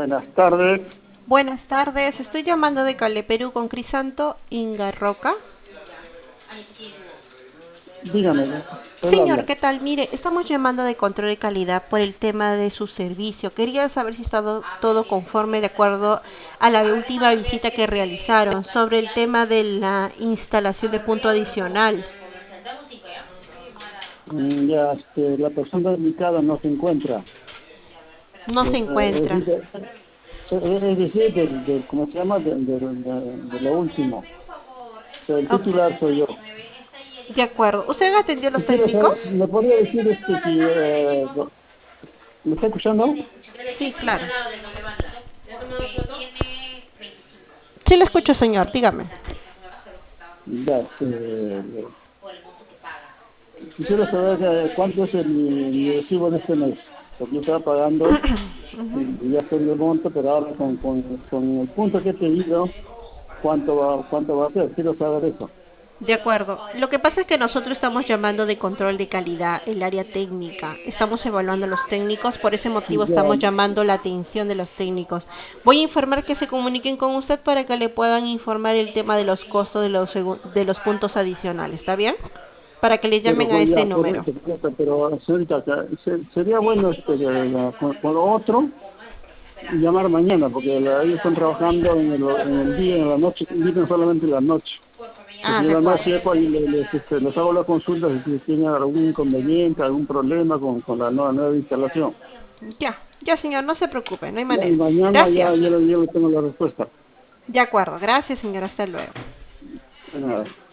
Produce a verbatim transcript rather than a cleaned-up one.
Buenas tardes. Buenas tardes, estoy llamando de Cale, Perú con Crisanto Inga Roca. Dígame, él Señor, habla. ¿qué tal? Mire, estamos llamando de control de calidad por el tema de su servicio. Quería saber si está do- todo conforme de acuerdo a la última visita que realizaron sobre el tema de la instalación de punto adicional. Mm, Ya, este, la persona indicada no se encuentra. No se Eh, Es encuentra. decir, de- es es decir, del, del- ¿cómo se llama? De, de- de- de lo último. Pero el Ok, titular soy yo. de acuerdo. ¿Usted atendió a los Quisiera saber, técnicos? ¿me podría decir este, si, eh, lo- ¿me está escuchando? Sí, claro. Sí, lo escucho, señor. Dígame. Ya, este, quisiera saber eh, cuánto es el, mi recibo de este mes. Porque yo estaba pagando y, y ya estoy de monto, pero ahora con, con, con el punto que he pedido, ¿cuánto va, cuánto va a ser? Quiero saber eso. De acuerdo. Lo que pasa es que nosotros estamos llamando de control de calidad, el área técnica. Estamos evaluando a los técnicos, por ese motivo Ya, estamos llamando la atención de los técnicos. Voy a informar que se comuniquen con usted para que le puedan informar el tema de los costos de los, segu- de los puntos adicionales. ¿Está bien? Para que le pero llamen a con ese ya, número. correcto, correcto, pero señorita, que se- sería bueno este, que la- con, con lo otro llamar mañana, porque la- ellos están trabajando en el, en el día, en la noche, viven solamente en la noche. Entonces Ah, yo de en la acuerdo. noche pues, ahí les, les, este, les hago la consulta si tienen algún inconveniente, algún problema con, con la nueva, nueva instalación. Ya, ya señor, no se preocupe, no hay Ya, y manera. mañana ya Gracias. yo, le- yo le tengo la respuesta. De acuerdo, gracias señor, hasta luego. De nada.